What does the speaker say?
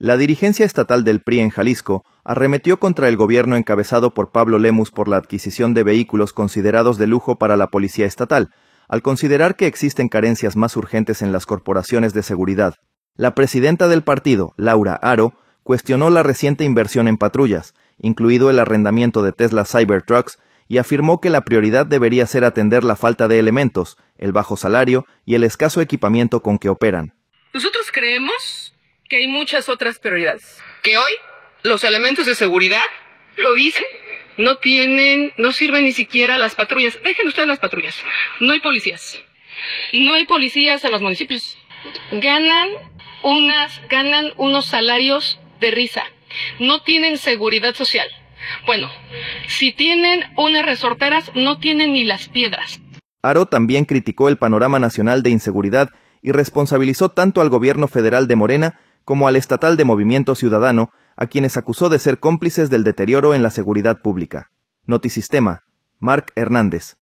La dirigencia estatal del PRI en Jalisco arremetió contra el gobierno encabezado por Pablo Lemus por la adquisición de vehículos considerados de lujo para la policía estatal, al considerar que existen carencias más urgentes en las corporaciones de seguridad. La presidenta del partido, Laura Haro, cuestionó la reciente inversión en patrullas, incluido el arrendamiento de Tesla Cybertrucks, y afirmó que la prioridad debería ser atender la falta de elementos, el bajo salario y el escaso equipamiento con que operan. Nosotros creemos que hay muchas otras prioridades. Que hoy los elementos de seguridad, lo dicen, no sirven ni siquiera las patrullas. Dejen ustedes las patrullas. No hay policías. No hay policías en los municipios. Ganan unos salarios de risa. No tienen seguridad social. Bueno, si tienen unas resorteras, no tienen ni las piedras. Haro también criticó el panorama nacional de inseguridad y responsabilizó tanto al gobierno federal de Morena como al estatal de Movimiento Ciudadano, a quienes acusó de ser cómplices del deterioro en la seguridad pública. Notisistema, Marc Hernández.